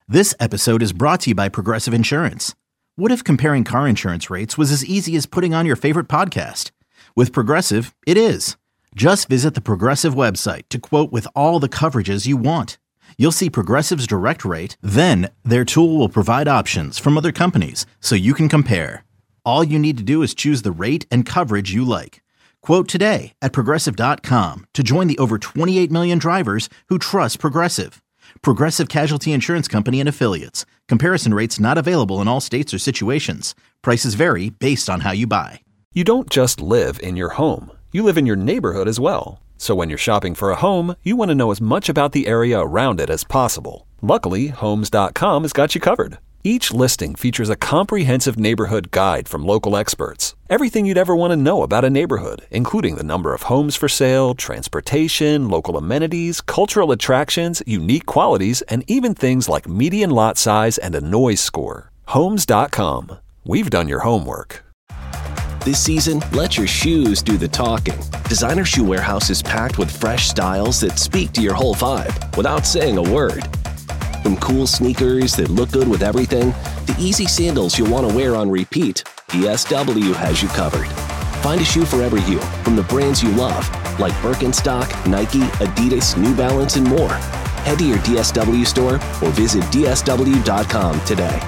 This episode is brought to you by Progressive Insurance. What if comparing car insurance rates was as easy as putting on your favorite podcast? With Progressive, it is. Just visit the Progressive website to quote with all the coverages you want. You'll see Progressive's direct rate, then their tool will provide options from other companies so you can compare. All you need to do is choose the rate and coverage you like. Quote today at Progressive.com to join the over 28 million drivers who trust Progressive. Progressive Casualty Insurance Company and Affiliates. Comparison rates not available in all states or situations. Prices vary based on how you buy. You don't just live in your home. You live in your neighborhood as well. So when you're shopping for a home, you want to know as much about the area around it as possible. Luckily, Homes.com has got you covered. Each listing features a comprehensive neighborhood guide from local experts. Everything you'd ever want to know about a neighborhood, including the number of homes for sale, transportation, local amenities, cultural attractions, unique qualities, and even things like median lot size and a noise score. Homes.com. We've done your homework. This season, let your shoes do the talking. Designer Shoe Warehouse is packed with fresh styles that speak to your whole vibe without saying a word. From cool sneakers that look good with everything, to easy sandals you'll want to wear on repeat, DSW has you covered. Find a shoe for every you, from the brands you love, like Birkenstock, Nike, Adidas, New Balance, and more. Head to your DSW store or visit DSW.com today.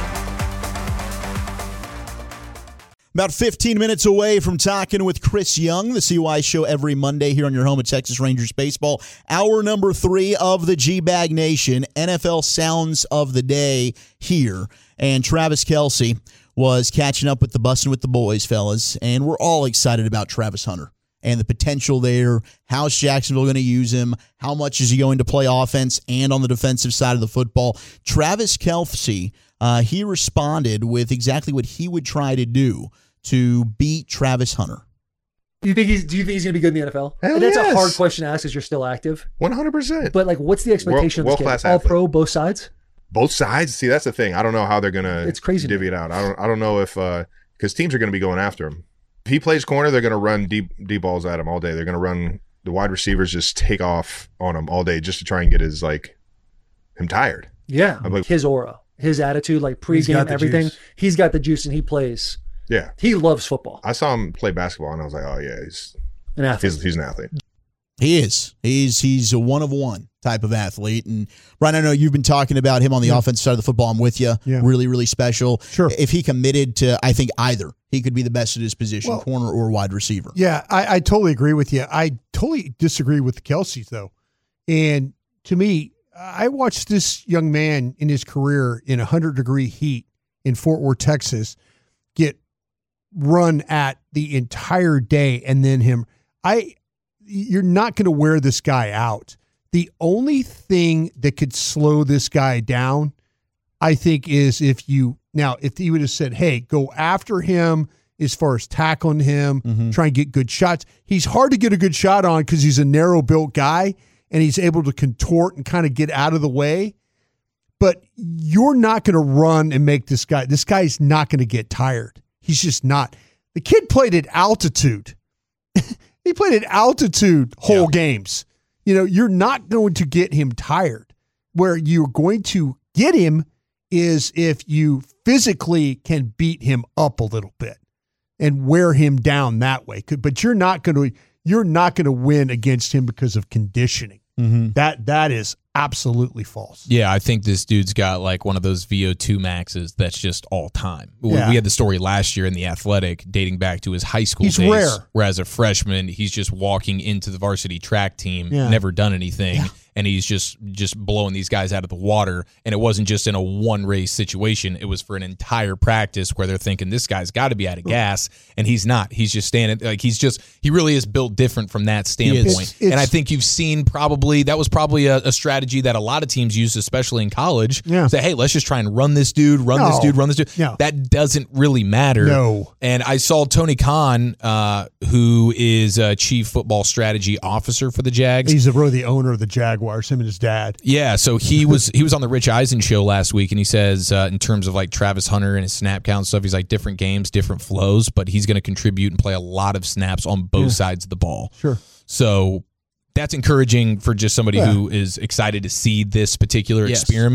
About 15 minutes away from talking with Chris Young, the CY show every Monday here on your home at Texas Rangers Baseball. Hour number 3 of the G-Bag Nation, NFL Sounds of the Day here. And Travis Kelce was catching up with the Bussin' with the Boys, fellas. And we're all excited about Travis Hunter and the potential there. How's Jacksonville going to use him? How much is he going to play offense and on the defensive side of the football? Travis Kelce, he responded with exactly what he would try to do to beat Travis Hunter. Do you think he's going to be good in the NFL? Hell That's yes. a hard question to ask because you're still active. 100%. But what's the expectation of this World-class kid? All athlete. pro, both sides? Both sides? See, that's the thing. I don't know how they're going to It's crazy divvy it out. I don't know if because teams are going to be going after him. If he plays corner, they're going to run deep balls at him all day. They're going to run the wide receivers just take off on him all day just to try and get his him tired. Yeah. His aura, his attitude, pregame, everything. Juice. He's got the juice and he plays. Yeah. He loves football. I saw him play basketball and I was like, oh yeah, he's An athlete. He's an athlete. He is. He's a one-of-one type of athlete. And Brian, I know you've been talking about him on the offensive side of the football. I'm with you. Yeah. Really, really special. Sure. If he committed to, I think either, he could be the best at his position, corner or wide receiver. Yeah, I totally agree with you. I totally disagree with the Kelce's, though. And to me, I watched this young man in his career in 100-degree heat in Fort Worth, Texas, get run at the entire day, and then you're not going to wear this guy out. The only thing that could slow this guy down, I think, is if he would have said, hey, go after him as far as tackling him, try and get good shots. He's hard to get a good shot on because he's a narrow-built guy, and he's able to contort and kind of get out of the way. But you're not going to run and make this guy's not going to get tired. He's just not. The kid played at altitude. He played at altitude whole games. You're not going to get him tired. Where you're going to get him is if you physically can beat him up a little bit and wear him down that way. But you're not going to win against him because of conditioning. That is absolutely false. Yeah, I think this dude's got one of those VO2 maxes that's just all time. Yeah. We had the story last year in The Athletic dating back to his high school days. Rare. Where as a freshman, he's just walking into the varsity track team, never done anything. And he's just blowing these guys out of the water. And it wasn't just in a one-race situation. It was for an entire practice where they're thinking, this guy's got to be out of gas. And he's not. He's just standing. He really is built different from that standpoint. And I think you've seen that was probably a strategy that a lot of teams use, especially in college. Yeah. Say, hey, let's just try and run this dude. No. That doesn't really matter. No. And I saw Tony Khan, who is a chief football strategy officer for the Jags. He's really the owner of the Jaguars, him and his dad. Yeah, so he was on the Rich Eisen show last week, and he says in terms of Travis Hunter and his snap count stuff, he's different games, different flows, but he's going to contribute and play a lot of snaps on both sides of the ball. Sure. So that's encouraging for just somebody who is excited to see this particular experiment.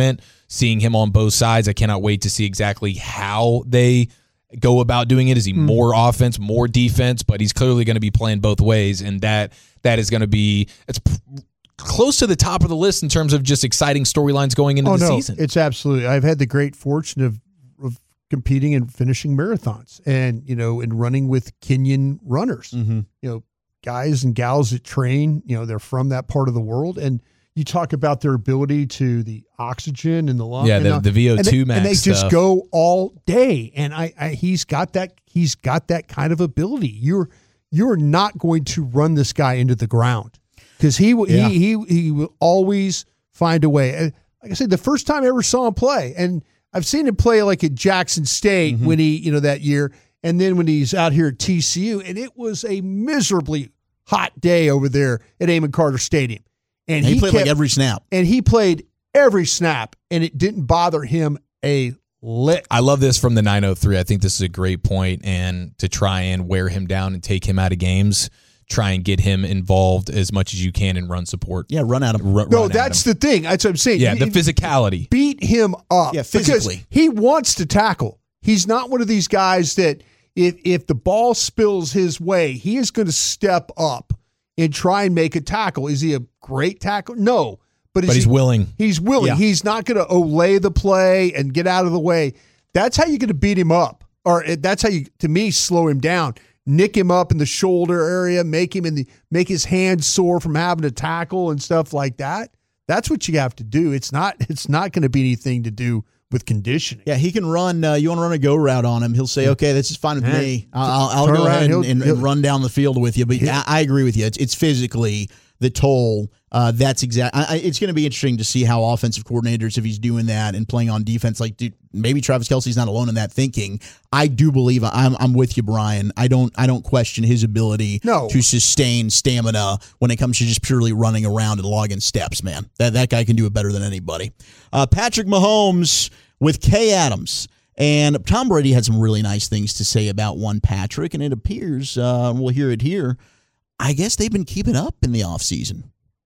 seeing him on both sides. I cannot wait to see exactly how they go about doing it. Is he more offense, more defense? But he's clearly going to be playing both ways, and that is going to be close to the top of the list in terms of just exciting storylines going into the season. It's absolutely. I've had the great fortune of competing and finishing marathons, and and running with Kenyan runners. Guys and gals that train. they're from that part of the world, and you talk about their ability to the oxygen and the lung. Yeah, the VO2 max, and they just go all day. And he's got that. He's got that kind of ability. You're not going to run this guy into the ground, because he will always find a way. And like I said, the first time I ever saw him play, and I've seen him play like at Jackson State when he that year, and then when he's out here at TCU, and it was a miserably hot day over there at Amon Carter Stadium. And he played like every snap. And he played every snap, and it didn't bother him a lick. I love this from the 903. I think this is a great point, and to try and wear him down and take him out of games, try and get him involved as much as you can in run support. Yeah, run at him. That's the thing. That's what I'm saying. Yeah, the physicality. Beat him up. Yeah, physically. Because he wants to tackle. He's not one of these guys that if the ball spills his way, he is going to step up and try and make a tackle. Is he a great tackler? No. But he's willing. He's willing. Yeah. He's not going to olay the play and get out of the way. That's how you're going to beat him up. Or that's how you, to me, slow him down. Nick him up in the shoulder area, make his hands sore from having to tackle and stuff like that. That's what you have to do. It's not going to be anything to do with conditioning. Yeah, he can run. You want to run a go route on him? He'll say, "Okay, this is fine with me. I'll go ahead and run down the field with you." But I agree with you. It's physically the toll. That's exact. It's going to be interesting to see how offensive coordinators, if he's doing that and playing on defense, like dude, maybe Travis Kelce's not alone in that thinking. I do believe I'm with you, Brian. I don't question his ability to sustain stamina when it comes to just purely running around and logging steps. Man, that guy can do it better than anybody. Patrick Mahomes with Kay Adams. And Tom Brady had some really nice things to say about one Patrick, and it appears, we'll hear it here, I guess they've been keeping up in the offseason.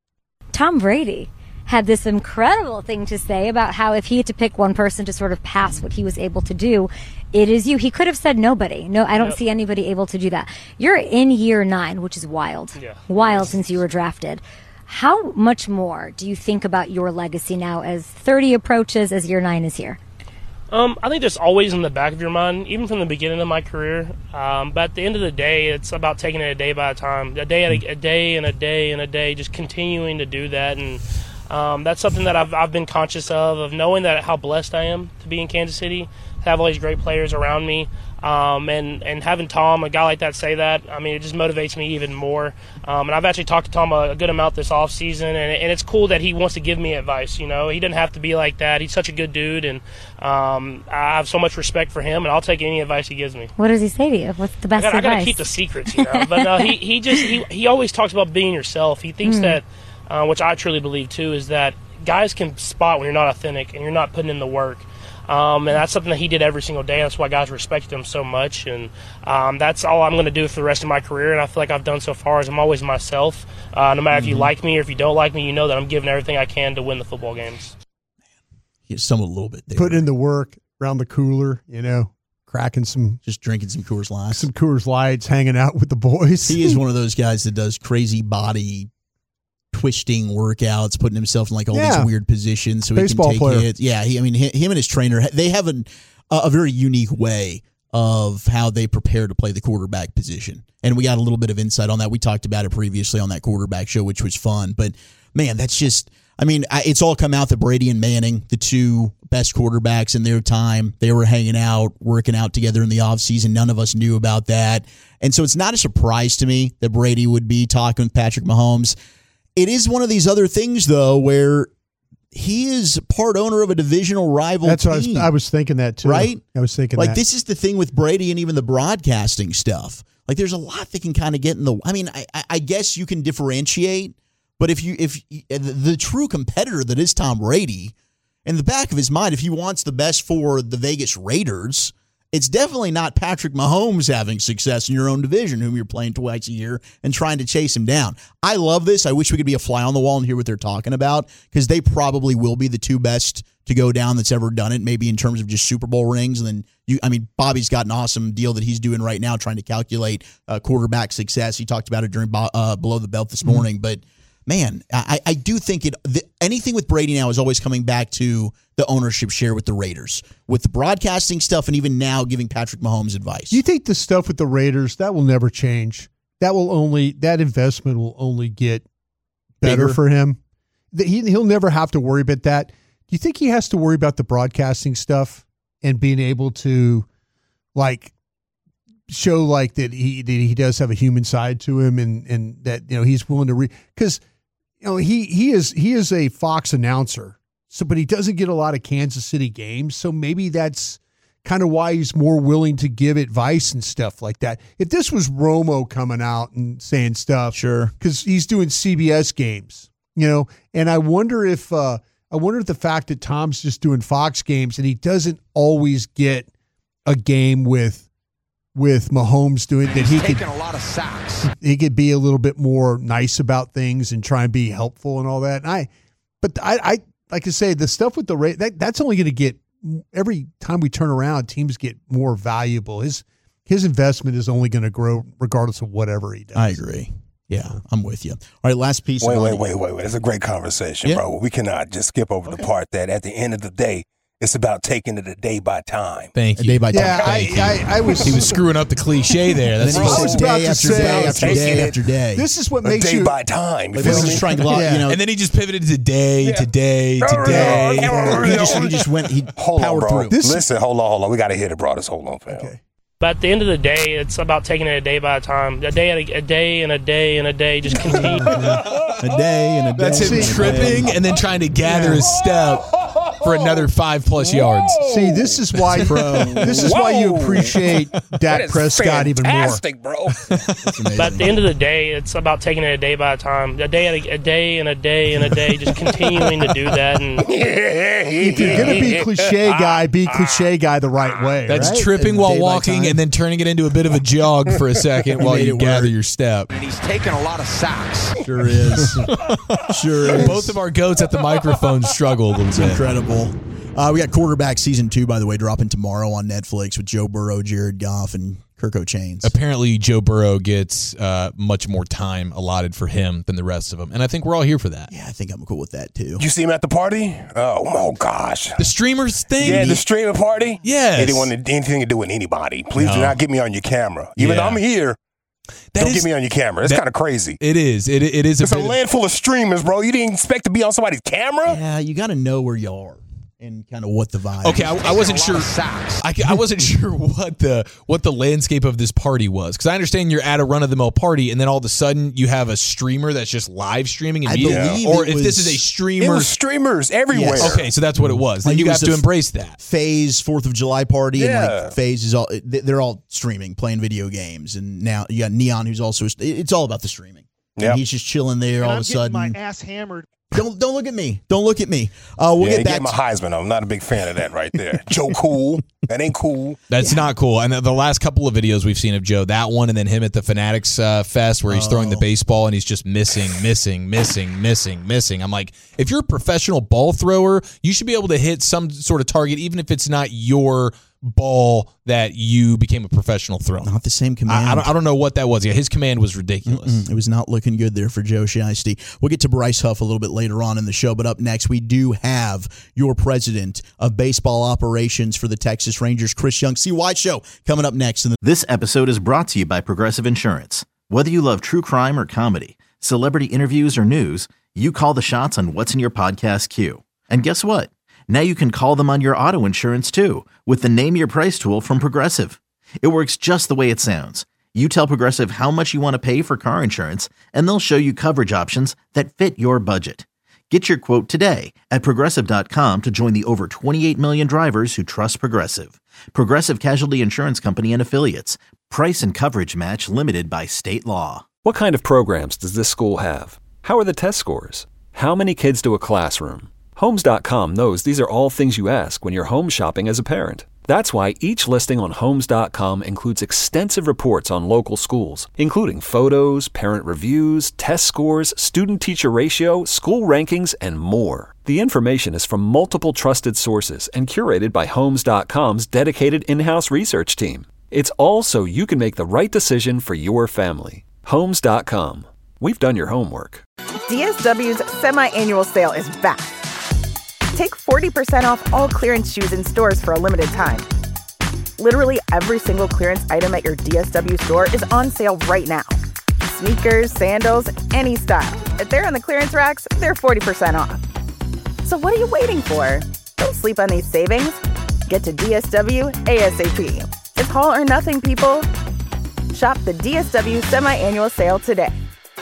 Tom Brady had this incredible thing to say about how if he had to pick one person to sort of pass what he was able to do, it is you. He could have said nobody. No, I don't see anybody able to do that. You're in year 9, which is wild. Yeah. Wild since you were drafted. How much more do you think about your legacy now as 30 approaches, as year 9 is here? I think that's always in the back of your mind, even from the beginning of my career. But at the end of the day, it's about taking it a day by a time, a day and a day, just continuing to do that. And that's something that I've been conscious of knowing that how blessed I am to be in Kansas City, to have all these great players around me. And having Tom, a guy like that, say that, I mean, it just motivates me even more. And I've actually talked to Tom a good amount this offseason, and it's cool that he wants to give me advice. He doesn't have to be like that. He's such a good dude, and I have so much respect for him, and I'll take any advice he gives me. What does he say to you? What's the best advice? I got to keep the secrets, But he always talks about being yourself. He thinks that, which I truly believe too, is that guys can spot when you're not authentic and you're not putting in the work. And that's something that he did every single day. That's why guys respect him so much. And that's all I'm going to do for the rest of my career. And I feel like I've done so far is I'm always myself. No matter if you like me or if you don't like me, you know that I'm giving everything I can to win the football games. He stumbled a little bit there. Putting in the work around the cooler, cracking some. Just drinking some Coors Lights. Some Coors Lights, hanging out with the boys. He is one of those guys that does crazy body twisting workouts, putting himself in like all these weird positions so baseball he can take player. hits. Yeah, him and his trainer, they have a very unique way of how they prepare to play the quarterback position. And we got a little bit of insight on that. We talked about it previously on that quarterback show, which was fun. But, man, that's just – it's all come out that Brady and Manning, the two best quarterbacks in their time, they were hanging out, working out together in the offseason. None of us knew about that. And so it's not a surprise to me that Brady would be talking with Patrick Mahomes. It is one of these other things, though, where he is part owner of a divisional rival team. That's what I was thinking that, too. Right? I was thinking that. This is the thing with Brady and even the broadcasting stuff. Like, there's a lot that can kind of get in the – I guess you can differentiate, but if the true competitor that is Tom Brady, in the back of his mind, if he wants the best for the Vegas Raiders – it's definitely not Patrick Mahomes having success in your own division, whom you're playing twice a year and trying to chase him down. I love this. I wish we could be a fly on the wall and hear what they're talking about, because they probably will be the two best to go down that's ever done it, maybe in terms of just Super Bowl rings. And then Bobby's got an awesome deal that he's doing right now, trying to calculate quarterback success. He talked about it during Below the Belt this morning. But man, I do think anything with Brady now is always coming back to the ownership share with the Raiders, with the broadcasting stuff, and even now giving Patrick Mahomes advice. You think the stuff with the Raiders, that will never change? That investment will only get better for him. He'll never have to worry about that. Do you think he has to worry about the broadcasting stuff and being able to show that he does have a human side to him and that he's willing to because he is a Fox announcer, but he doesn't get a lot of Kansas City games, so maybe that's kind of why he's more willing to give advice and stuff like that. If this was Romo coming out and saying stuff, sure, because he's doing CBS games, and I wonder if the fact that Tom's just doing Fox games and he doesn't always get a game with Mahomes doing that, he could a lot of sacks. He could be a little bit more nice about things and try and be helpful and all that. And I like I say, the stuff with the that's only going to get. Every time we turn around, teams get more valuable. His investment is only going to grow regardless of whatever he does. I agree. Yeah, I'm with you. All right, last piece. Wait. It's a great conversation, bro. We cannot just skip over the part that at the end of the day, it's about taking it a day by time. Thank you. A day by time. Yeah, he was screwing up the cliche there. That's day after day. This is what makes day by time. You feel me? Trying to and then he just pivoted to day. He just went. He powered through. Listen, hold on. We got to hit it, bro. Just hold on, fam. Okay. But at the end of the day, it's about taking it a day by a time. A day and a day, just continue. a day. That's him tripping and then trying to gather his step for another 5+ yards. See, this is why, This is why you appreciate Dak Prescott even more. Fantastic, bro. But at the end of the day, it's about taking it a day by a time. A day and a day, just continuing to do that. And if you're gonna be cliche guy, be cliche guy the right way. That's right? tripping while walking and then turning it into a bit of a jog for a second while you gather your step. And he's taking a lot of sacks. Sure is. Both of our goats at the microphone struggle a little bit. Incredible. We got Quarterback Season 2, by the way, dropping tomorrow on Netflix with Joe Burrow, Jared Goff, and Kirk O'Chains. Apparently, Joe Burrow gets much more time allotted for him than the rest of them, and I think we're all here for that. Yeah, I think I'm cool with that, too. You see him at the party? Oh gosh. The streamers thing? Yeah, the streamer party? Yes. He didn't want anything to do with anybody. Please do not get me on your camera. Even though I'm here, don't get me on your camera. It's kind of crazy. It is. It is. It's a land full of streamers, bro. You didn't expect to be on somebody's camera? Yeah, you got to know where you are and kind of what the vibe Okay, is. I wasn't sure. I wasn't sure what the landscape of this party was, because I understand you're at a run-of-the-mill party, and then all of a sudden you have a streamer that's just live streaming, and or if this is a streamer, it was streamers everywhere. Yes. Okay, so that's what it was. Then you have to embrace that. FaZe 4th of July party, and FaZe is they're all streaming, playing video games, and now you got Neon, who's also it's all about the streaming. Yeah, he's just chilling there all of a sudden. My ass hammered. Don't look at me. Don't look at me. We'll get back to my Heisman. I'm not a big fan of that right there. Joe Cool. That ain't cool. That's not cool. And the last couple of videos we've seen of Joe, that one and then him at the Fanatics Fest where he's throwing the baseball and he's just missing. I'm like, if you're a professional ball thrower, you should be able to hit some sort of target, even if it's not your ball that you became a professional thrower. Not the same command. I don't know what that was. Yeah, his command was ridiculous. It was not looking good there for Joe Shiesty. We'll get to Bryce Huff a little bit later on in the show, but up next we do have your president of baseball operations for the Texas Rangers, Chris Young. CY Show coming up next. This episode is brought to you by Progressive Insurance. Whether you love true crime or comedy, celebrity interviews or news, you call the shots on what's in your podcast queue. And guess what? Now you can call them on your auto insurance too with the Name Your Price tool from Progressive. It works just the way it sounds. You tell Progressive how much you want to pay for car insurance, and they'll show you coverage options that fit your budget. Get your quote today at Progressive.com to join the over 28 million drivers who trust Progressive. Progressive Casualty Insurance Company and Affiliates. Price and coverage match limited by state law. What kind of programs does this school have? How are the test scores? How many kids do a classroom? Homes.com knows these are all things you ask when you're home shopping as a parent. That's why each listing on Homes.com includes extensive reports on local schools, including photos, parent reviews, test scores, student-teacher ratio, school rankings, and more. The information is from multiple trusted sources and curated by Homes.com's dedicated in-house research team. It's all so you can make the right decision for your family. Homes.com. We've done your homework. DSW's semi-annual sale is back. Take 40% off all clearance shoes in stores for a limited time. Literally every single clearance item at your DSW store is on sale right now. Sneakers, sandals, any style. If they're on the clearance racks, they're 40% off. So what are you waiting for? Don't sleep on these savings. Get to DSW ASAP. It's all or nothing, people. Shop the DSW semi-annual sale today.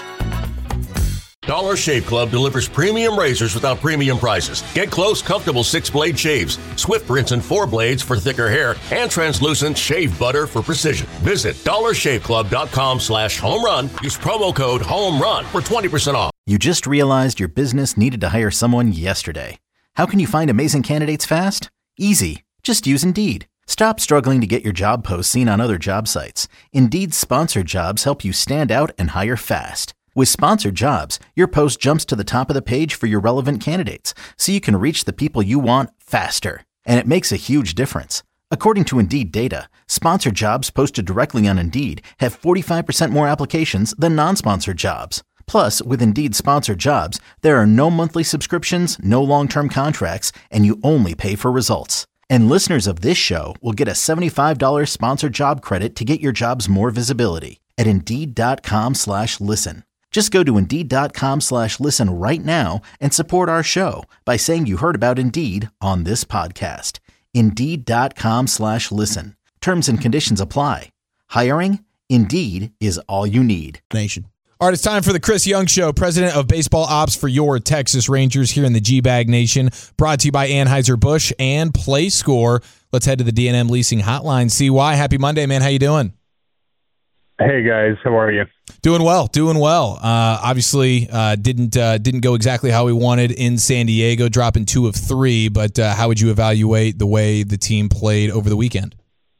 Dollar Shave Club delivers premium razors without premium prices. Get close, comfortable 6-blade shaves, swift rinse and 4 blades for thicker hair, and translucent shave butter for precision. Visit dollarshaveclub.com/homerun. Use promo code HOMERUN for 20% off. You just realized your business needed to hire someone yesterday. How can you find amazing candidates fast? Easy. Just use Indeed. Stop struggling to get your job posts seen on other job sites. Indeed's sponsored jobs help you stand out and hire fast. With sponsored jobs, your post jumps to the top of the page for your relevant candidates, so you can reach the people you want faster. And it makes a huge difference. According to Indeed data, sponsored jobs posted directly on Indeed have 45% more applications than non-sponsored jobs. Plus, with Indeed sponsored jobs, there are no monthly subscriptions, no long-term contracts, and you only pay for results. And listeners of this show will get a $75 sponsored job credit to get your jobs more visibility at Indeed.com/listen. Just go to Indeed.com/listen right now and support our show by saying you heard about Indeed on this podcast. Indeed.com/listen. Terms and conditions apply. Hiring? Indeed is all you need. Nation. All right, it's time for the Chris Young Show, president of baseball ops for your Texas Rangers here in the G-Bag Nation. Brought to you by Anheuser-Busch and PlayScore. Let's head to the D&M Leasing Hotline. CY, happy Monday, man. How you doing? Hey, guys. How are you? Doing well. Obviously, didn't go exactly how we wanted in San Diego, dropping 2 of 3. But how would you evaluate the way the team played over the weekend?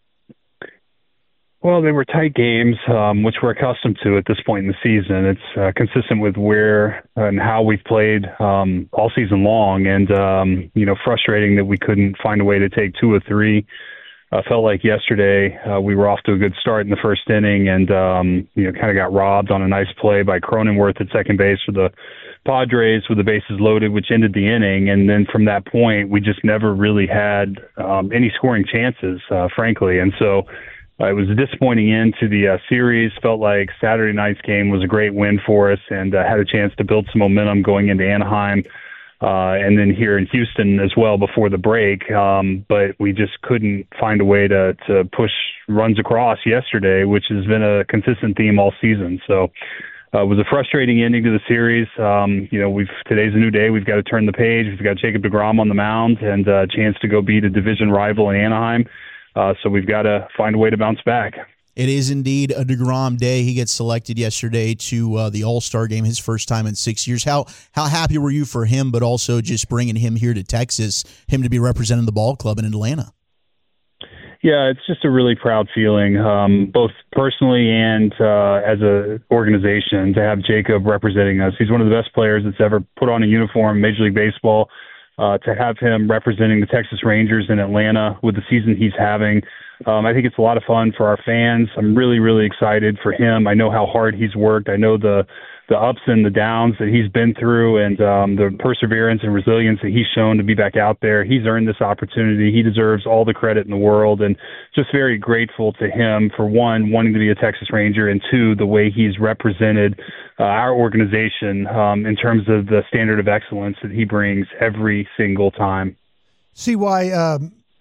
Well, they were tight games, which we're accustomed to at this point in the season. It's consistent with where and how we've played all season long, and frustrating that we couldn't find a way to take 2 of 3. Felt like yesterday we were off to a good start in the first inning, and kind of got robbed on a nice play by Cronenworth at second base for the Padres with the bases loaded, which ended the inning. And then from that point, we just never really had any scoring chances, frankly. And so it was a disappointing end to the series. Felt like Saturday night's game was a great win for us, and had a chance to build some momentum going into Anaheim. And then here in Houston as well before the break. But we just couldn't find a way to push runs across yesterday, which has been a consistent theme all season. So it was a frustrating ending to the series. Today's a new day. We've got to turn the page. We've got Jacob deGrom on the mound and a chance to go beat a division rival in Anaheim. So we've got to find a way to bounce back. It is indeed a DeGrom day. He gets selected yesterday to the All-Star game, his first time in 6 years. How happy were you for him, but also just bringing him here to Texas, him to be representing the ball club in Atlanta? Yeah, it's just a really proud feeling, both personally and as an organization, to have Jacob representing us. He's one of the best players that's ever put on a uniform in Major League Baseball. To have him representing the Texas Rangers in Atlanta with the season he's having, I think it's a lot of fun for our fans. I'm really, really excited for him. I know how hard he's worked. I know the ups and the downs that he's been through, and the perseverance and resilience that he's shown to be back out there. He's earned this opportunity. He deserves all the credit in the world, and just very grateful to him for, one, wanting to be a Texas Ranger, and two, the way he's represented our organization in terms of the standard of excellence that he brings every single time. CY,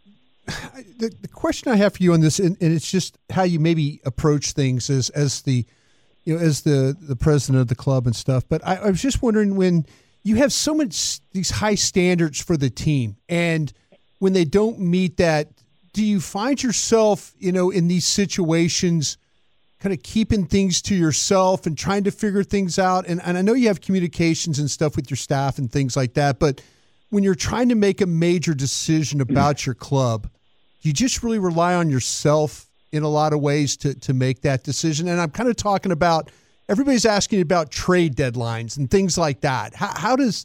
the question I have for you on this, and it's just how you maybe approach things as the president of the club and stuff. But I was just wondering, when you have so much these high standards for the team, and when they don't meet that, do you find yourself, in these situations, kind of keeping things to yourself and trying to figure things out? And I know you have communications and stuff with your staff and things like that, but when you're trying to make a major decision about your club, do you just really rely on yourself in a lot of ways to make that decision? And I'm kind of talking about, everybody's asking about trade deadlines and things like that. How do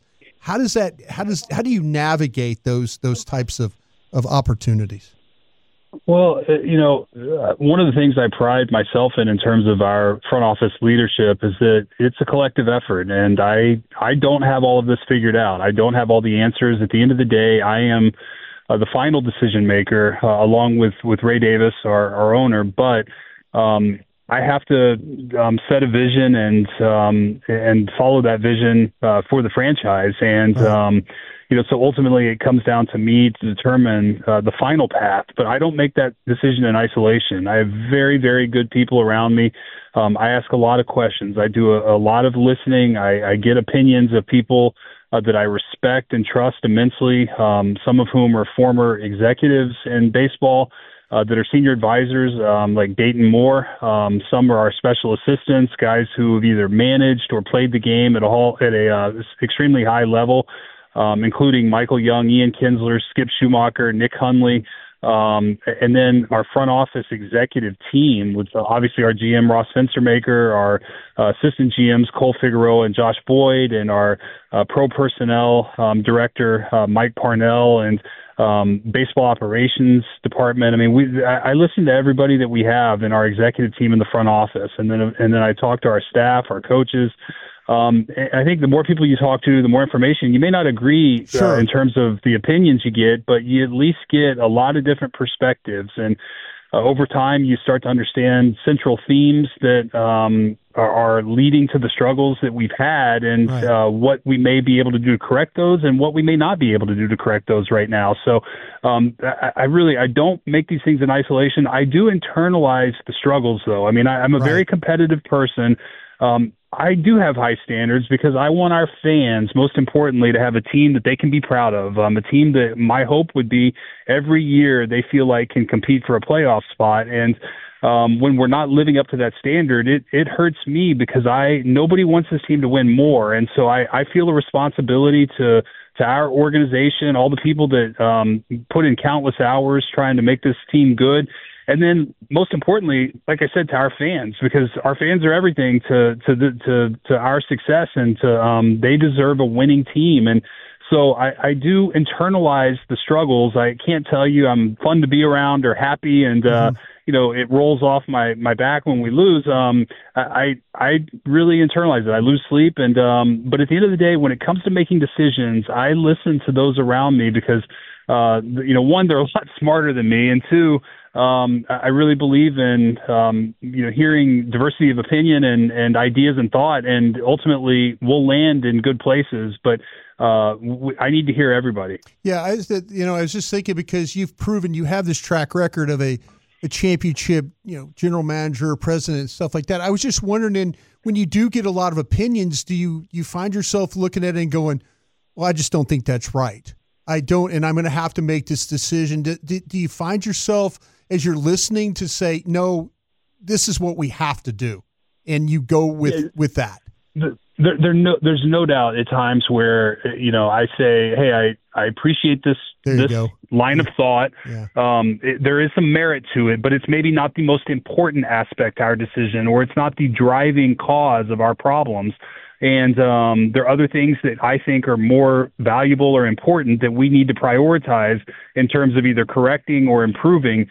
you navigate those types of opportunities? Well, one of the things I pride myself in terms of our front office leadership is that it's a collective effort, and I don't have all of this figured out. I don't have all the answers. At the end of the day, I am the final decision maker, along with Ray Davis, our owner. But I have to set a vision and follow that vision for the franchise. And so ultimately it comes down to me to determine the final path. But I don't make that decision in isolation. I have very, very good people around me. I ask a lot of questions. I do a lot of listening. I get opinions of people that I respect and trust immensely, some of whom are former executives in baseball that are senior advisors, like Dayton Moore. Some are our special assistants, guys who have either managed or played the game at a extremely high level, including Michael Young, Ian Kinsler, Skip Schumacher, Nick Hundley, and then our front office executive team, with obviously our GM, Ross Fenstermaker, our assistant GMs, Cole Figueroa and Josh Boyd, and our pro personnel director, Mike Parnell, and baseball operations department. I mean, I listen to everybody that we have in our executive team in the front office, and then I talk to our staff, our coaches. I think the more people you talk to, the more information. You may not agree in terms of the opinions you get, but you at least get a lot of different perspectives. And over time, you start to understand central themes that are leading to the struggles that we've had, and what we may be able to do to correct those and what we may not be able to do to correct those right now. So I don't make these things in isolation. I do internalize the struggles, though. I mean, I'm a very competitive person. I do have high standards because I want our fans, most importantly, to have a team that they can be proud of, a team that my hope would be every year they feel like can compete for a playoff spot. And when we're not living up to that standard, it hurts me because nobody wants this team to win more. And so I feel a responsibility to our organization, all the people that put in countless hours trying to make this team good. And then, most importantly, like I said, to our fans, because our fans are everything to our success, and they deserve a winning team. And so I do internalize the struggles. I can't tell you I'm fun to be around or happy, and it rolls off my back when we lose. I really internalize it. I lose sleep, and but at the end of the day, when it comes to making decisions, I listen to those around me because one, they're a lot smarter than me, and two, I really believe in hearing diversity of opinion and ideas and thought, and ultimately we'll land in good places. But I need to hear everybody. Yeah, I was just thinking, because you've proven you have this track record of a championship, general manager, president, stuff like that. I was just wondering, when you do get a lot of opinions, do you find yourself looking at it and going, well, I just don't think that's right. I don't, and I'm going to have to make this decision. Do you find yourself, as you're listening, to say, no, this is what we have to do, and you go with that? There's no doubt at times where, I say, hey, I appreciate this line of thought. Yeah. There is some merit to it, but it's maybe not the most important aspect to our decision, or it's not the driving cause of our problems. And there are other things that I think are more valuable or important that we need to prioritize in terms of either correcting or improving.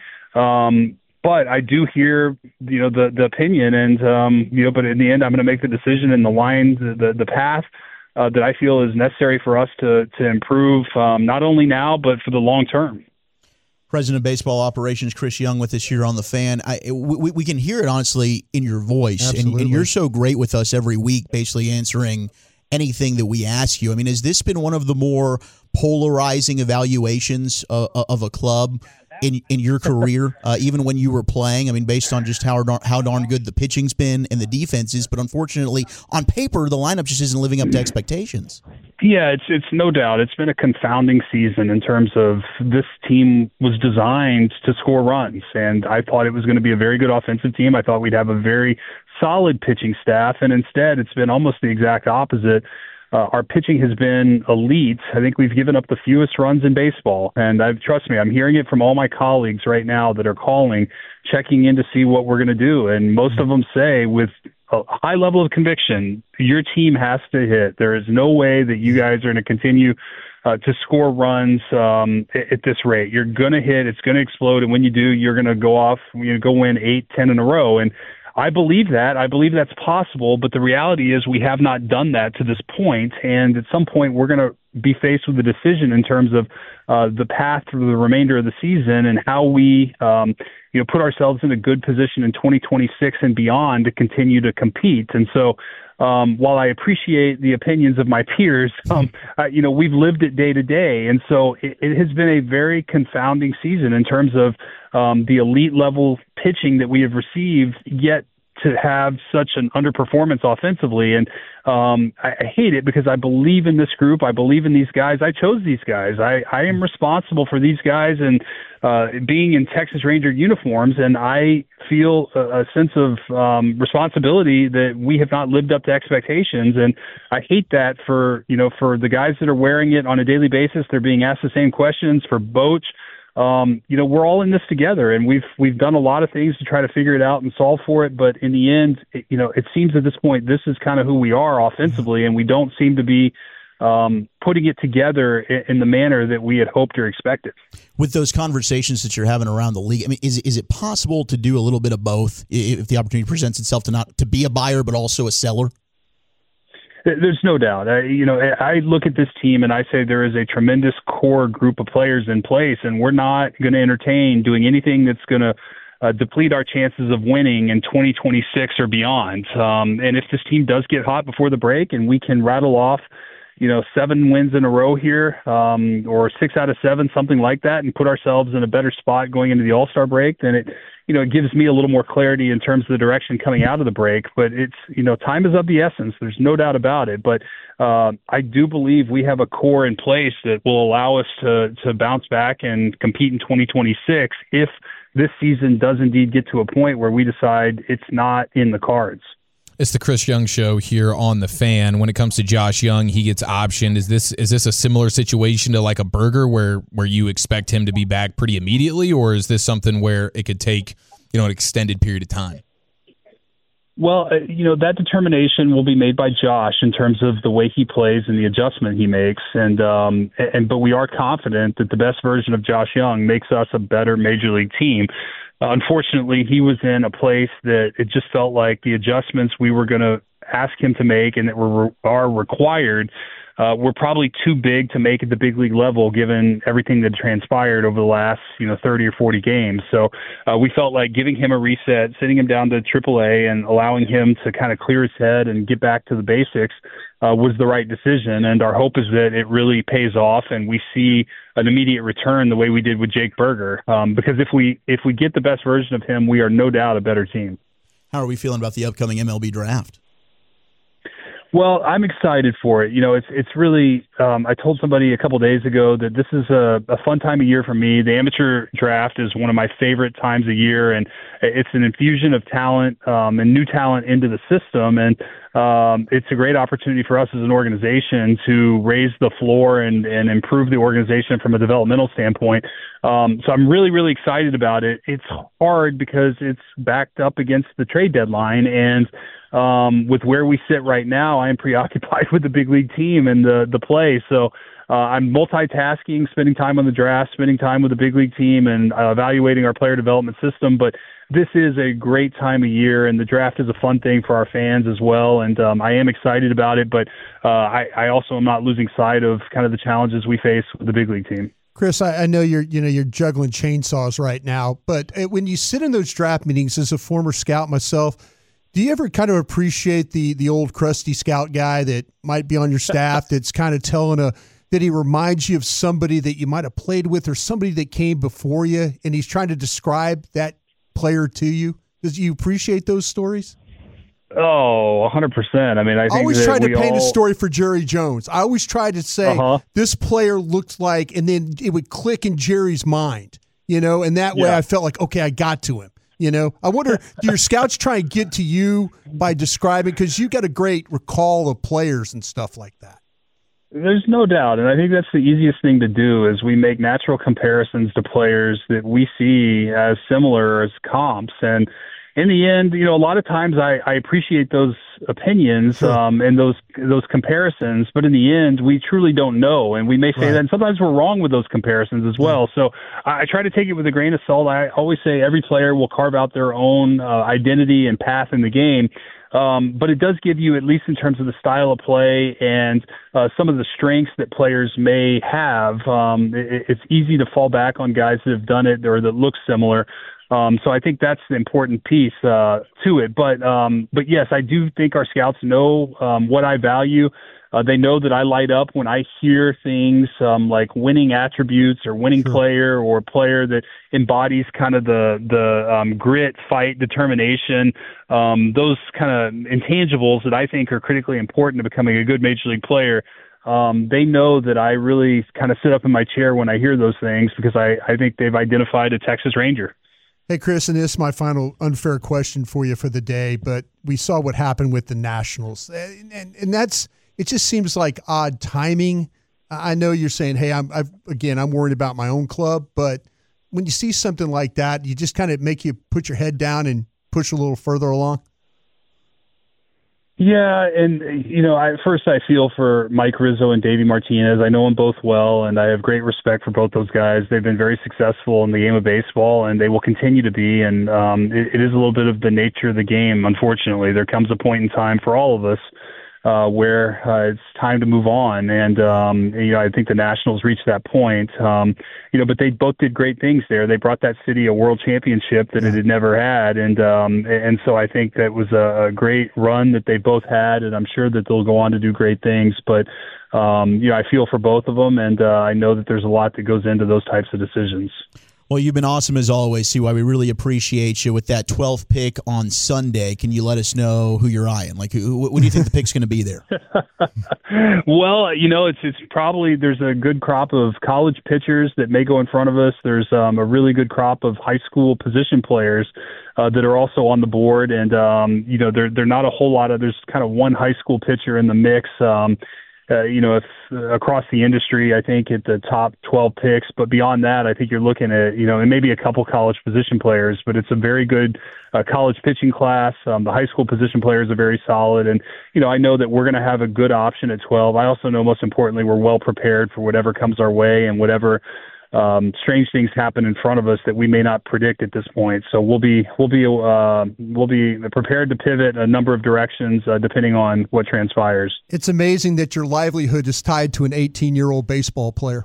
But I do hear, the opinion, and but in the end, I'm going to make the decision in the line, the path that I feel is necessary for us to improve, not only now but for the long term. President of Baseball Operations Chris Young with us here on The Fan. We can hear it, honestly, in your voice. And you're so great with us every week, basically answering anything that we ask you. I mean, has this been one of the more polarizing evaluations of a club in your career, even when you were playing? I mean, based on just how darn good the pitching's been and the defense is, but unfortunately, on paper, the lineup just isn't living up to expectations. Yeah, it's no doubt. It's been a confounding season in terms of this team was designed to score runs, and I thought it was going to be a very good offensive team. I thought we'd have a very solid pitching staff, and instead it's been almost the exact opposite. Our pitching has been elite. I think we've given up the fewest runs in baseball. And trust me, I'm hearing it from all my colleagues right now that are calling, checking in to see what we're going to do. And most of them say with a high level of conviction, your team has to hit. There is no way that you guys are going to continue to score runs at this rate. You're going to hit. It's going to explode. And when you do, you're going to go off, go win 8-10 in a row. And I believe that. I believe that's possible, but the reality is we have not done that to this point, and at some point we're going to be faced with a decision in terms of the path through the remainder of the season and how we put ourselves in a good position in 2026 and beyond to continue to compete. And so while I appreciate the opinions of my peers, we've lived it day to day, and so it has been a very confounding season in terms of the elite level pitching that we have received, yet to have such an underperformance offensively. And I hate it because I believe in this group. I believe in these guys. I chose these guys. I am responsible for these guys and being in Texas Ranger uniforms, and I feel a sense of responsibility that we have not lived up to expectations. And I hate that for the guys that are wearing it on a daily basis. They're being asked the same questions. For Boch, we're all in this together, and we've done a lot of things to try to figure it out and solve for it. But in the end, it seems at this point, this is kind of who we are offensively, and we don't seem to be putting it together in the manner that we had hoped or expected. With those conversations that you're having around the league, I mean, is it possible to do a little bit of both if the opportunity presents itself to be a buyer but also a seller? There's no doubt. I look at this team and I say there is a tremendous core group of players in place, and we're not going to entertain doing anything that's going to deplete our chances of winning in 2026 or beyond. And if this team does get hot before the break and we can rattle off, 7 wins in a row here, or 6 out of 7, something like that, and put ourselves in a better spot going into the All-Star break, then it gives me a little more clarity in terms of the direction coming out of the break. But it's, time is of the essence. There's no doubt about it. But I do believe we have a core in place that will allow us to bounce back and compete in 2026 if this season does indeed get to a point where we decide it's not in the cards. It's the Chris Young Show here on The Fan. When it comes to Josh Young, he gets optioned. Is this a similar situation to like a Burger where you expect him to be back pretty immediately, or is this something where it could take an extended period of time? Well, that determination will be made by Josh in terms of the way he plays and the adjustment he makes, but we are confident that the best version of Josh Young makes us a better Major League team. Unfortunately, he was in a place that it just felt like the adjustments we were going to ask him to make and that are required were probably too big to make at the big league level, given everything that transpired over the last 30 or 40 games. So we felt like giving him a reset, sitting him down to AAA, and allowing him to kind of clear his head and get back to the basics was the right decision. And our hope is that it really pays off and we see an immediate return the way we did with Jake Burger. Because if we get the best version of him, we are no doubt a better team. How are we feeling about the upcoming MLB draft? Well, I'm excited for it. It's really, I told somebody a couple of days ago that this is a fun time of year for me. The amateur draft is one of my favorite times of year, and it's an infusion of talent and new talent into the system. And it's a great opportunity for us as an organization to raise the floor and improve the organization from a developmental standpoint. So I'm really, really excited about it. It's hard because it's backed up against the trade deadline, and with where we sit right now, I am preoccupied with the big league team and the play. So I'm multitasking, spending time on the draft, spending time with the big league team, and evaluating our player development system. But this is a great time of year, and the draft is a fun thing for our fans as well. And I am excited about it, but I also am not losing sight of kind of the challenges we face with the big league team. Chris, I know you're juggling chainsaws right now, but when you sit in those draft meetings as a former scout myself, do you ever kind of appreciate the old crusty scout guy that might be on your staff that's kind of telling that he reminds you of somebody that you might have played with or somebody that came before you, and he's trying to describe that player to you? Do you appreciate those stories? Oh, 100%. I mean, I think always tried to paint a story for Jerry Jones. I always tried to say this player looked like, and then it would click in Jerry's mind, and that way I felt like, okay, I got to him. I wonder, do your scouts try and get to you by describing, because you got a great recall of players and stuff like that? There's no doubt, and I think that's the easiest thing to do is we make natural comparisons to players that we see as similar as comps. And in the end, a lot of times I appreciate those opinions and those comparisons, but in the end, we truly don't know, and we may say that, and sometimes we're wrong with those comparisons as well. So I try to take it with a grain of salt. I always say every player will carve out their own identity and path in the game. But it does give you, at least in terms of the style of play and some of the strengths that players may have, it's easy to fall back on guys that have done it or that look similar. So I think that's the important piece to it. But yes, I do think our scouts know what I value. They know that I light up when I hear things like winning attributes or winning player or a player that embodies kind of the grit, fight, determination, those kind of intangibles that I think are critically important to becoming a good major league player. They know that I really kind of sit up in my chair when I hear those things because I think they've identified a Texas Ranger. Hey, Chris, and this is my final unfair question for you for the day, but we saw what happened with the Nationals. And that's – it just seems like odd timing. I know you're saying, hey, I'm worried about my own club, but when you see something like that, you just kind of make you put your head down and push a little further along. Yeah, and I feel for Mike Rizzo and Davey Martinez. I know them both well, and I have great respect for both those guys. They've been very successful in the game of baseball, and they will continue to be. And it is a little bit of the nature of the game. Unfortunately, there comes a point in time for all of us where it's time to move on. And, I think the Nationals reached that point, but they both did great things there. They brought that city a world championship that it had never had. And so I think that was a great run that they both had, and I'm sure that they'll go on to do great things. But, I feel for both of them, and I know that there's a lot that goes into those types of decisions. Well, you've been awesome as always, CY. We really appreciate you with that 12th pick on Sunday. Can you let us know who you're eyeing? Like, what do you think the pick's going to be there? Well, it's probably there's a good crop of college pitchers that may go in front of us. There's a really good crop of high school position players that are also on the board, and they're not a whole lot of. There's kind of one high school pitcher in the mix. If across the industry, I think at the top 12 picks, but beyond that, I think you're looking at, and maybe a couple college position players, but it's a very good college pitching class. The high school position players are very solid. And, I know that we're going to have a good option at 12. I also know most importantly, we're well prepared for whatever comes our way and whatever strange things happen in front of us that we may not predict at this point. So we'll be prepared to pivot a number of directions depending on what transpires. It's amazing that your livelihood is tied to an 18-year-old baseball player.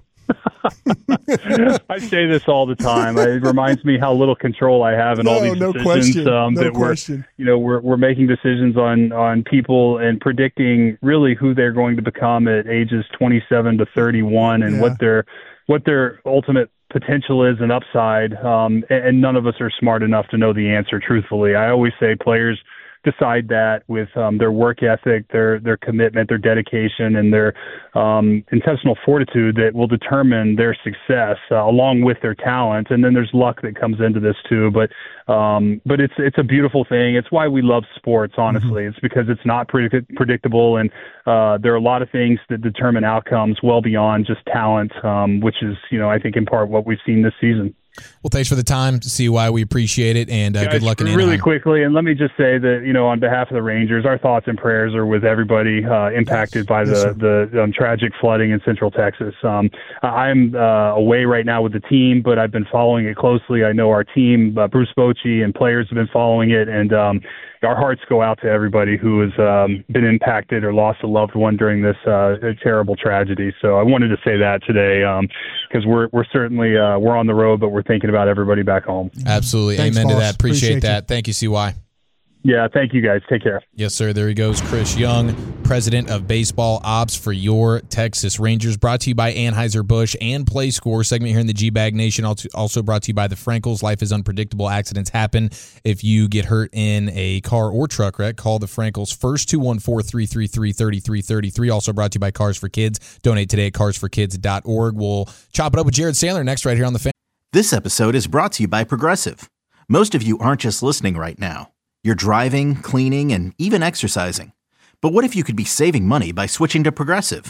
I say this all the time. It reminds me how little control I have in all these decisions. We're making decisions on people and predicting really who they're going to become at ages 27 to 31 and what their ultimate potential is and upside, and none of us are smart enough to know the answer, truthfully. I always say players decide that with their work ethic, their commitment, their dedication, and their intestinal fortitude that will determine their success along with their talent. And then there's luck that comes into this too. But it's a beautiful thing. It's why we love sports, honestly. It's because it's not predictable, and there are a lot of things that determine outcomes well beyond just talent, which is, I think in part what we've seen this season. Well, thanks for the time, CY. We appreciate it, and guys, good luck in Anaheim. Really quickly, and let me just say that, on behalf of the Rangers, our thoughts and prayers are with everybody impacted by the tragic flooding in Central Texas. I'm away right now with the team, but I've been following it closely. I know our team, Bruce Bochy, and players have been following it, and our hearts go out to everybody who has been impacted or lost a loved one during this terrible tragedy. So I wanted to say that today because we're certainly we're on the road, but we're thinking about everybody back home. Absolutely. Thanks, amen boss. to that. Appreciate that. You. Thank you, CY. Yeah, thank you guys. Take care. Yes, sir. There he goes. Chris Young, president of baseball ops for your Texas Rangers. Brought to you by Anheuser-Busch and Play Score. Segment here in the G-Bag Nation. Also brought to you by the Frankels. Life is unpredictable. Accidents happen. If you get hurt in a car or truck wreck, call the Frankels first, 214-333-3333. Also brought to you by Cars for Kids. Donate today at carsforkids.org. We'll chop it up with Jared Sandler next right here on the Fan. This episode is brought to you by Progressive. Most of you aren't just listening right now. You're driving, cleaning, and even exercising. But what if you could be saving money by switching to Progressive?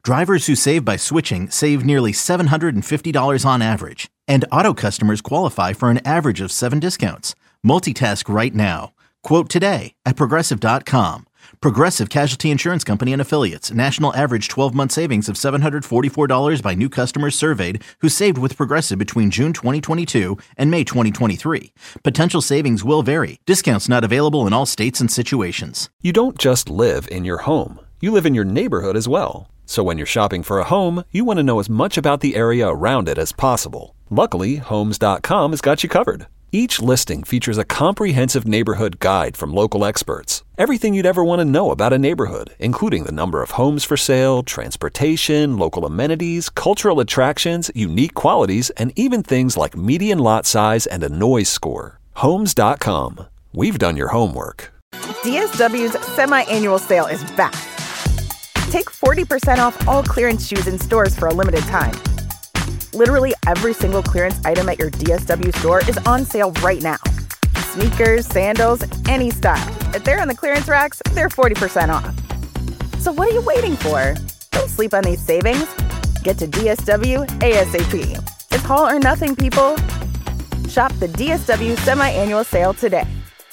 Drivers who save by switching save nearly $750 on average. And auto customers qualify for an average of 7 discounts. Multitask right now. Quote today at Progressive.com. Progressive Casualty Insurance Company and Affiliates. National average 12-month savings of $744 by new customers surveyed who saved with Progressive between June 2022 and May 2023. Potential savings will vary. Discounts not available in all states and situations. You don't just live in your home. You live in your neighborhood as well. So when you're shopping for a home, you want to know as much about the area around it as possible. Luckily, Homes.com has got you covered. Each listing features a comprehensive neighborhood guide from local experts. Everything you'd ever want to know about a neighborhood, including the number of homes for sale, transportation, local amenities, cultural attractions, unique qualities, and even things like median lot size and a noise score. Homes.com. We've done your homework. DSW's semi-annual sale is back. Take 40% off all clearance shoes in stores for a limited time. Literally every single clearance item at your DSW store is on sale right now. Sneakers, sandals, any style. If they're on the clearance racks, they're 40% off. So what are you waiting for? Don't sleep on these savings. Get to DSW ASAP. It's all or nothing, people. Shop the DSW semi-annual sale today.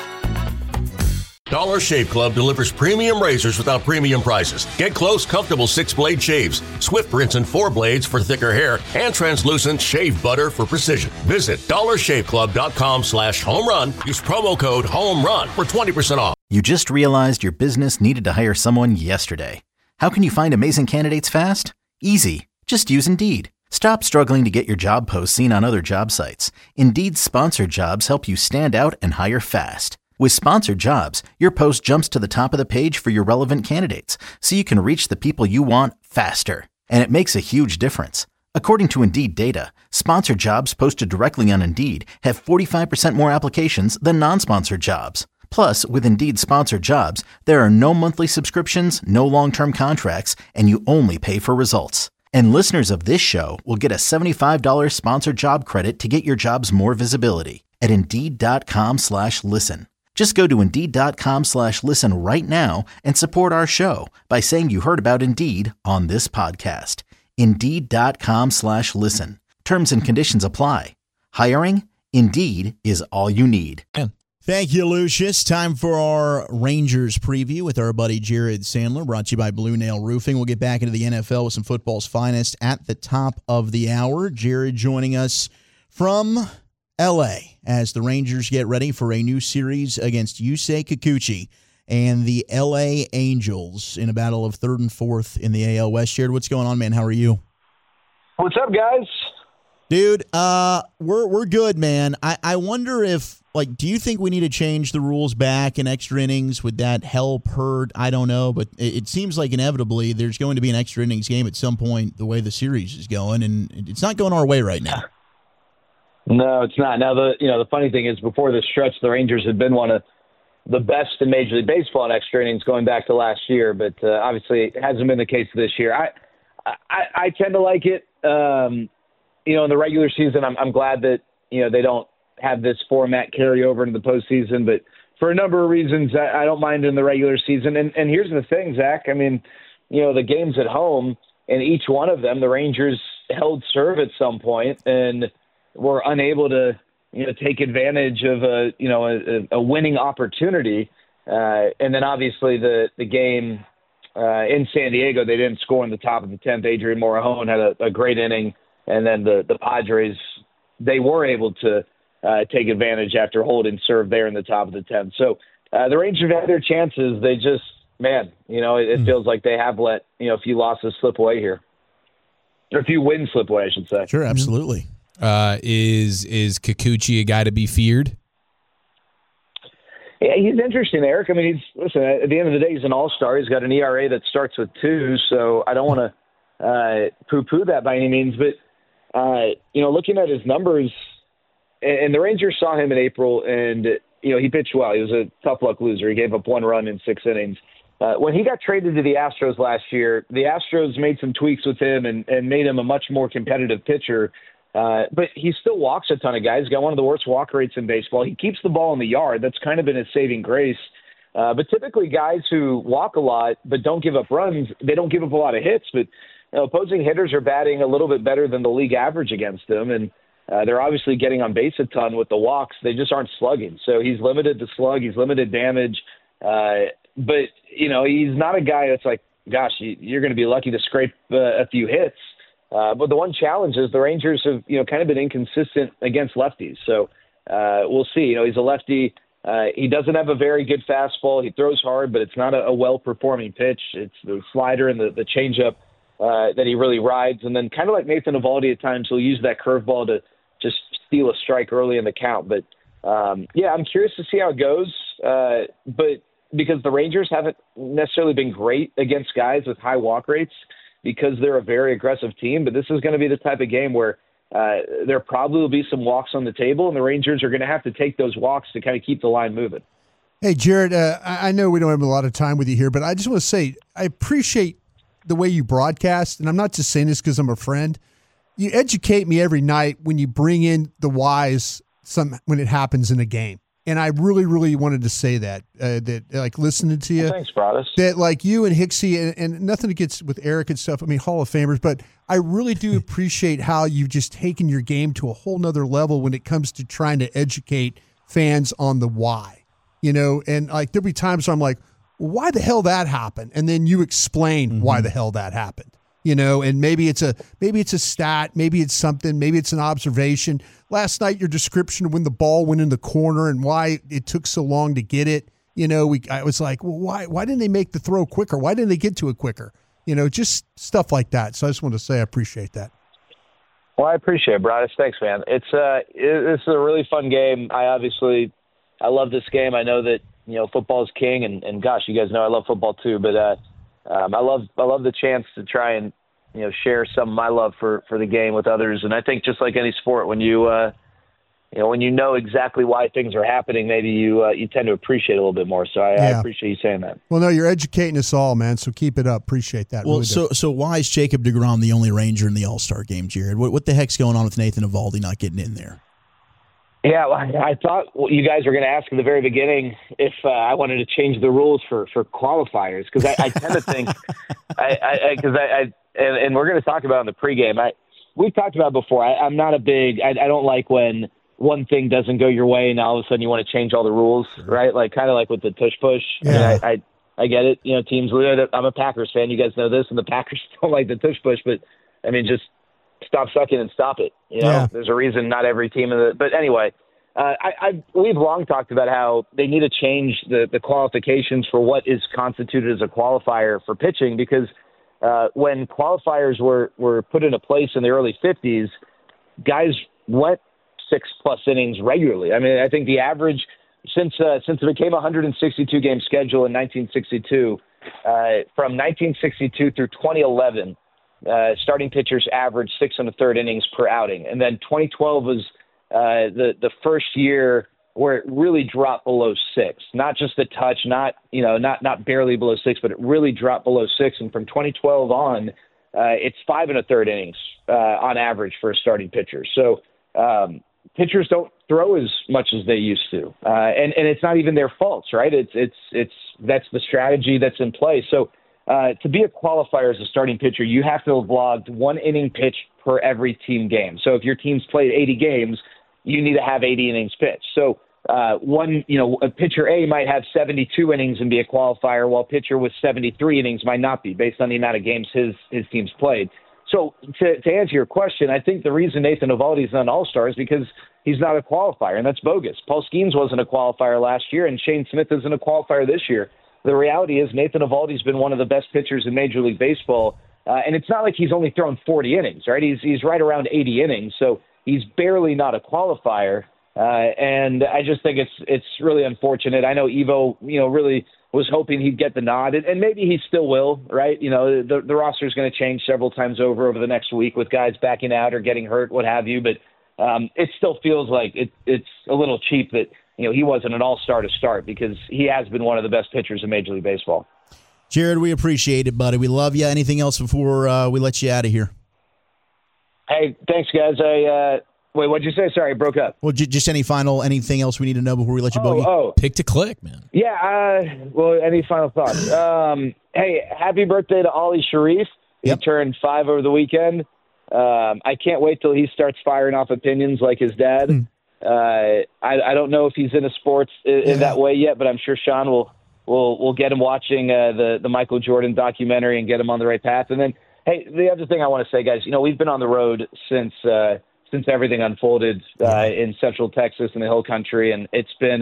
Dollar Shave Club delivers premium razors without premium prices. Get close, comfortable 6-blade shaves, Swift rinse and 4 blades for thicker hair, and translucent shave butter for precision. Visit dollarshaveclub.com/homerun. Use promo code HOMERUN for 20% off. You just realized your business needed to hire someone yesterday. How can you find amazing candidates fast? Easy. Just use Indeed. Stop struggling to get your job posts seen on other job sites. Indeed's sponsored jobs help you stand out and hire fast. With sponsored jobs, your post jumps to the top of the page for your relevant candidates, so you can reach the people you want faster. And it makes a huge difference. According to Indeed data, sponsored jobs posted directly on Indeed have 45% more applications than non-sponsored jobs. Plus, with Indeed sponsored jobs, there are no monthly subscriptions, no long-term contracts, and you only pay for results. And listeners of this show will get a $75 sponsored job credit to get your jobs more visibility at Indeed.com/listen. Just go to Indeed.com/listen right now and support our show by saying you heard about Indeed on this podcast. Indeed.com/listen. Terms and conditions apply. Hiring? Indeed is all you need. Thank you, Lucius. Time for our Rangers preview with our buddy Jared Sandler, brought to you by Blue Nail Roofing. We'll get back into the NFL with some football's finest at the top of the hour. Jared joining us from L.A. as the Rangers get ready for a new series against Yusei Kikuchi and the L.A. Angels in a battle of 3rd and 4th in the AL West. Jared, what's going on, man? How are you? What's up, guys? Dude, we're good, man. I wonder if, do you think we need to change the rules back in extra innings? Would that help, hurt? I don't know, but it seems like inevitably there's going to be an extra innings game at some point the way the series is going, and it's not going our way right now. No, it's not. Now, the funny thing is, before this stretch, the Rangers had been one of the best in Major League Baseball in extra innings going back to last year, but obviously it hasn't been the case this year. I tend to like it. In the regular season, I'm glad that they don't have this format carry over into the postseason, but for a number of reasons, I don't mind in the regular season. And here's the thing, Zach. I mean, the games at home, and each one of them, the Rangers held serve at some point and were unable to, take advantage of a winning opportunity. And then obviously the game in San Diego, they didn't score in the top of the 10th. Adrian Morejon had a great inning. And then the Padres, they were able to take advantage after holding serve there in the top of the 10th. So the Rangers have had their chances. They just, it feels like they have let, a few losses slip away here. Or a few wins slip away, I should say. Sure, absolutely. Is Kikuchi a guy to be feared? Yeah, he's interesting, Eric. I mean, at the end of the day, he's an all-star. He's got an ERA that starts with 2, so I don't want to poo-poo that by any means. But, looking at his numbers, and the Rangers saw him in April, and, he pitched well. He was a tough luck loser. He gave up 1 run in 6 innings. When he got traded to the Astros last year, the Astros made some tweaks with him and made him a much more competitive pitcher. But he still walks a ton of guys. He's got one of the worst walk rates in baseball. He keeps the ball in the yard. That's kind of been his saving grace. But typically guys who walk a lot but don't give up runs, they don't give up a lot of hits. But opposing hitters are batting a little bit better than the league average against them, and they're obviously getting on base a ton with the walks. They just aren't slugging. So he's limited to slug. He's limited damage. But, he's not a guy that's like, gosh, you're going to be lucky to scrape a few hits. But the one challenge is the Rangers have, kind of been inconsistent against lefties. So we'll see. He's a lefty. He doesn't have a very good fastball. He throws hard, but it's not a well-performing pitch. It's the slider and the changeup that he really rides. And then kind of like Nathan Eovaldi at times, he'll use that curveball to just steal a strike early in the count. But, I'm curious to see how it goes. But because the Rangers haven't necessarily been great against guys with high walk rates because they're a very aggressive team. But this is going to be the type of game where there probably will be some walks on the table, and the Rangers are going to have to take those walks to kind of keep the line moving. Hey, Jared, I know we don't have a lot of time with you here, but I just want to say I appreciate the way you broadcast, and I'm not just saying this because I'm a friend. You educate me every night when you bring in the whys when it happens in a game. And I really, really wanted to say that listening to you. Well, thanks, Broadus. That like you and Hicksy and nothing against with Eric and stuff. I mean, Hall of Famers, but I really do appreciate how you've just taken your game to a whole nother level when it comes to trying to educate fans on the why, and like there'll be times where I'm like, well, why the hell that happened? And then you explain why the hell that happened. And maybe it's a stat, maybe it's something, maybe it's an observation. Last night, your description of when the ball went in the corner and why it took so long to get it. I was like, well, why didn't they make the throw quicker? Why didn't they get to it quicker? Just stuff like that. So I just want to say I appreciate that. Well, I appreciate it, Broadus. Thanks, man. It's a really fun game. I love this game. I know that football is king, and gosh, you guys know I love football too. But I love the chance to try and share some of my love for the game with others. And I think just like any sport, when you know exactly why things are happening, maybe you tend to appreciate it a little bit more. So I appreciate you saying that. Well, no, you're educating us all, man. So keep it up. Appreciate that. Well, really so why is Jacob deGrom the only Ranger in the All-Star game, Jared? What the heck's going on with Nathan Eovaldi not getting in there? Yeah, well, I thought you guys were going to ask at the very beginning if I wanted to change the rules for qualifiers, because I tend to think and we're going to talk about in the pregame. We've talked about it before. I'm not a big. I don't like when one thing doesn't go your way and all of a sudden you want to change all the rules, right? Like kind of like with the tush push. Yeah. I get it. Teams. I'm a Packers fan. You guys know this, and the Packers don't like the tush push, but I mean, just stop sucking and stop it. There's a reason not every team but anyway, we've long talked about how they need to change the qualifications for what is constituted as a qualifier for pitching, because when qualifiers were put into place in the early 50s, guys went 6+ innings regularly. I mean, I think the average since it became a 162 game schedule in 1962, from 1962 through 2011, starting pitchers averaged 6 1/3 innings per outing. And then 2012 was the first year where it really dropped below 6. Not just a touch, not barely below 6, but it really dropped below 6. And from 2012 on, it's 5 1/3 innings on average for a starting pitcher. So pitchers don't throw as much as they used to, and it's not even their faults, right? It's that's the strategy that's in place. So. To be a qualifier as a starting pitcher, you have to have logged 1 inning pitch per every team game. So if your team's played 80 games, you need to have 80 innings pitched. So a pitcher A might have 72 innings and be a qualifier, while pitcher with 73 innings might not be, based on the amount of games his team's played. So to answer your question, I think the reason Nathan Eovaldi is not an all-star is because he's not a qualifier, and that's bogus. Paul Skeens wasn't a qualifier last year, and Shane Smith isn't a qualifier this year. The reality is Nathan Eovaldi's been one of the best pitchers in Major League Baseball, and it's not like he's only thrown 40 innings, right? He's right around 80 innings, so he's barely not a qualifier, and I just think it's really unfortunate. I know Evo, really was hoping he'd get the nod, and maybe he still will, right? The roster's going to change several times over the next week with guys backing out or getting hurt, what have you, but it still feels like it's a little cheap that he wasn't an all-star to start, because he has been one of the best pitchers in Major League Baseball. Jared, we appreciate it, buddy. We love you. Anything else before we let you out of here? Hey, thanks, guys. Wait, what'd you say? Sorry, I broke up. Well, just anything else we need to know before we let you bogey? Pick to click, man. Yeah, any final thoughts? Hey, happy birthday to Ollie Sharif. He turned 5 over the weekend. I can't wait till he starts firing off opinions like his dad. I don't know if he's into sports in that way yet, but I'm sure Sean will get him watching the Michael Jordan documentary and get him on the right path. And then, hey, the other thing I want to say, guys, we've been on the road since everything unfolded in Central Texas and the Hill Country, and it's been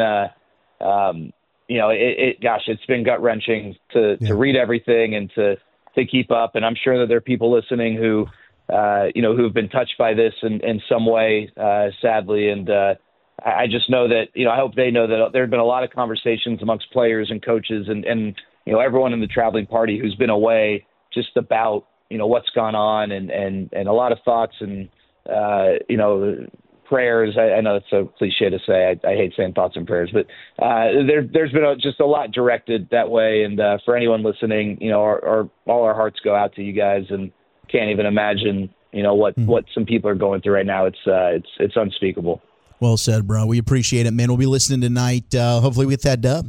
it's been gut wrenching to read everything and to keep up. And I'm sure that there are people listening who have been touched by this in some way, sadly. And I just know that, I hope they know that there have been a lot of conversations amongst players and coaches and everyone in the traveling party who's been away just about, what's gone on and a lot of thoughts and, prayers. I know it's so cliche to say. I hate saying thoughts and prayers, but there's been just a lot directed that way. And for anyone listening, all our hearts go out to you guys, and can't even imagine, what some people are going through right now. It's unspeakable. Well said, bro. We appreciate it, man. We'll be listening tonight. Hopefully we get that dub.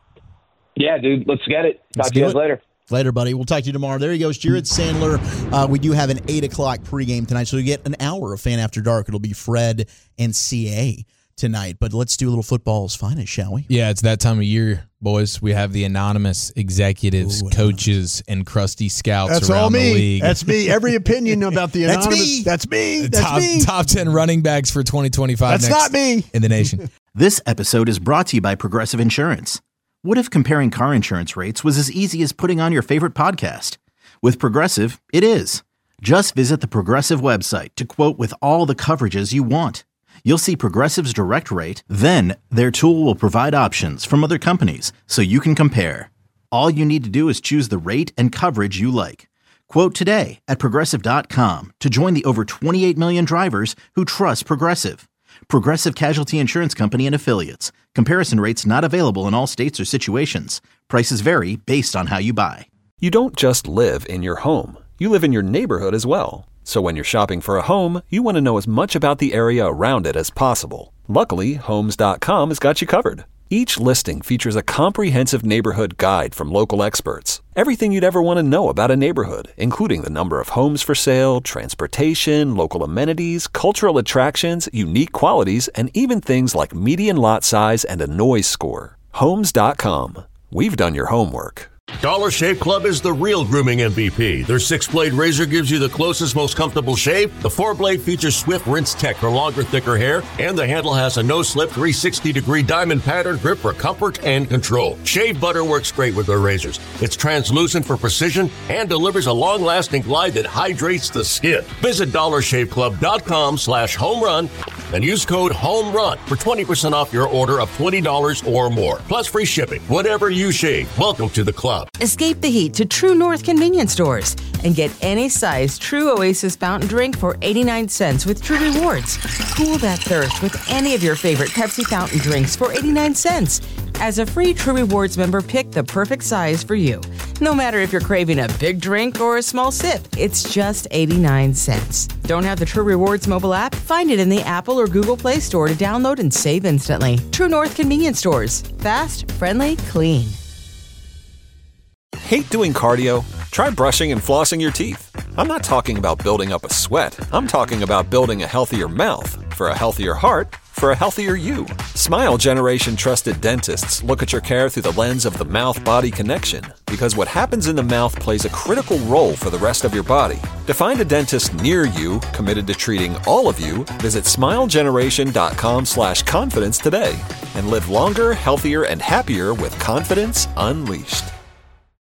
Yeah, dude. Let's get it. Talk to you guys later. Later, buddy. We'll talk to you tomorrow. There he goes, Jared Sandler. We do have an 8 o'clock pregame tonight, so we get an hour of Fan After Dark. It'll be Fred and CA tonight. But let's do a little football's finest, shall we? Yeah, it's that time of year, boys. We have the anonymous executives, coaches, and crusty scouts around the league. That's me. Every opinion about the anonymous. That's me. Top 10 running backs for 2025. That's not me. In the nation. This episode is brought to you by Progressive Insurance. What if comparing car insurance rates was as easy as putting on your favorite podcast? With Progressive, it is. Just visit the Progressive website to quote with all the coverages you want. You'll see Progressive's direct rate, then their tool will provide options from other companies so you can compare. All you need to do is choose the rate and coverage you like. Quote today at Progressive.com to join the over 28 million drivers who trust Progressive. Progressive Casualty Insurance Company and Affiliates. Comparison rates not available in all states or situations. Prices vary based on how you buy. You don't just live in your home. You live in your neighborhood as well. So when you're shopping for a home, you want to know as much about the area around it as possible. Luckily, Homes.com has got you covered. Each listing features a comprehensive neighborhood guide from local experts. Everything you'd ever want to know about a neighborhood, including the number of homes for sale, transportation, local amenities, cultural attractions, unique qualities, and even things like median lot size and a noise score. Homes.com. We've done your homework. Dollar Shave Club is the real grooming MVP. Their 6-blade razor gives you the closest, most comfortable shave. The 4-blade features swift rinse tech for longer, thicker hair. And the handle has a no-slip 360-degree diamond pattern grip for comfort and control. Shave butter works great with their razors. It's translucent for precision and delivers a long-lasting glide that hydrates the skin. Visit DollarShaveClub.com/homerun and use code HOMERUN for 20% off your order of $20 or more. Plus free shipping. Whatever you shave, welcome to the club. Escape the heat to True North convenience stores and get any size True Oasis fountain drink for 89 cents with True Rewards. Cool that thirst with any of your favorite Pepsi fountain drinks for 89 cents. As a free True Rewards member, pick the perfect size for you. No matter if you're craving a big drink or a small sip, it's just 89 cents. Don't have the True Rewards mobile app? Find it in the Apple or Google Play Store to download and save instantly. True North convenience stores. Fast, friendly, clean. Hate doing cardio? Try brushing and flossing your teeth. I'm not talking about building up a sweat. I'm talking about building a healthier mouth for a healthier heart for a healthier you. Smile Generation trusted dentists look at your care through the lens of the mouth-body connection, because what happens in the mouth plays a critical role for the rest of your body. To find a dentist near you committed to treating all of you, visit smilegeneration.com/confidence today and live longer, healthier, and happier with confidence unleashed.